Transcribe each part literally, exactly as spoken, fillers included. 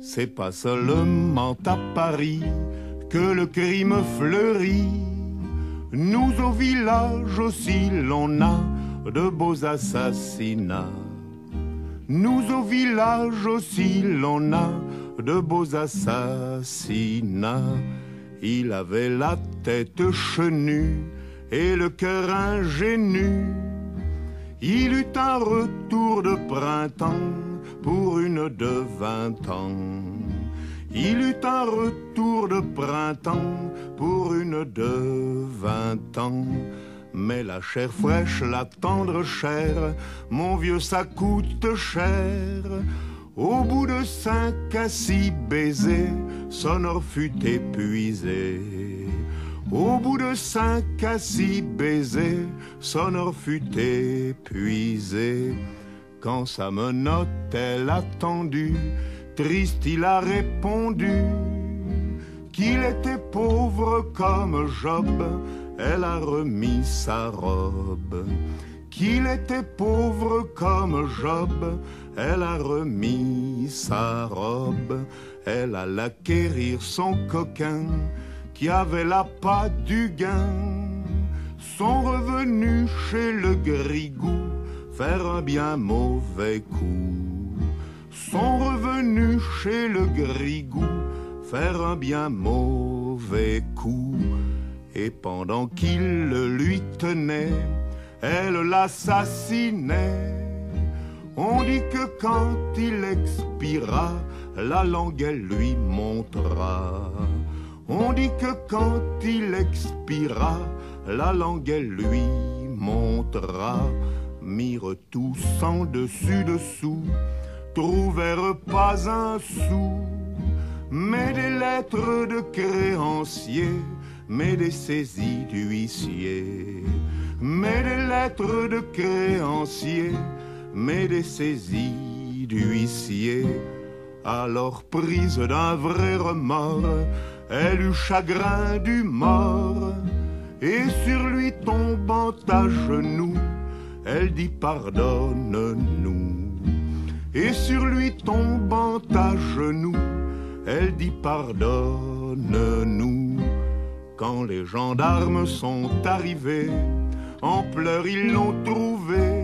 C'est pas seulement à Paris que le crime fleurit. Nous au village aussi l'on a de beaux assassinats. Nous au village aussi l'on a de beaux assassinats. Il avait la tête chenue et le cœur ingénu. Il eut un retour de printemps pour une de vingt ans. Il eut un retour de printemps pour une de vingt ans. Mais la chair fraîche, la tendre chair, mon vieux, ça coûte cher. Au bout de cinq à six baisers, son or fut épuisé. Au bout de cinq à six baisers, son or fut épuisé. Quand sa menotte, elle a tendu, triste il a répondu qu'il était pauvre comme Job. Elle a remis sa robe. Qu'il était pauvre comme Job. Elle a remis sa robe. Elle alla acquérir son coquin qui avait la patte du gain. Sont revenus chez le grigou faire un bien mauvais coup. Sont revenus chez le grigou faire un bien mauvais coup. Et pendant qu'il le lui tenait, elle l'assassinait. On dit que quand il expira, la langue elle lui montera. On dit que quand il expira, la langue elle lui montera. Mirent tous en dessus dessous, trouvèrent pas un sou, mais des lettres de créanciers, mais des saisies d'huissiers, mais des lettres de créanciers, mais des saisies d'huissiers. Alors prise d'un vrai remords, elle eut chagrin du mort, et sur lui tombant à genoux, elle dit pardonne-nous. Et sur lui tombant à genoux, elle dit pardonne-nous. Quand les gendarmes sont arrivés, en pleurs ils l'ont trouvé.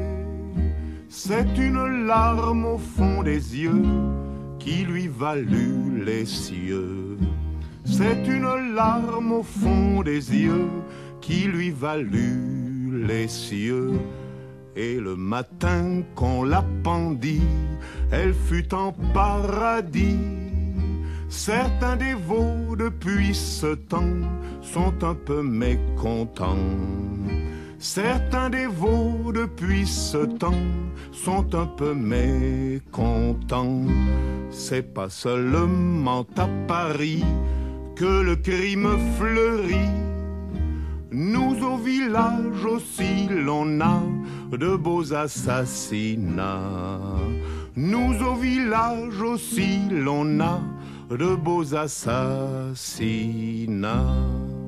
C'est une larme au fond des yeux qui lui valut les cieux. C'est une larme au fond des yeux qui lui valut les cieux. Et le matin qu'on la pendit, elle fut en paradis. Certains dévots depuis ce temps sont un peu mécontents. Certains dévots depuis ce temps sont un peu mécontents. C'est pas seulement à Paris que le crime fleurit. Nous au village aussi l'on a de beaux assassinats. Nous au village aussi l'on a de beaux assassinats.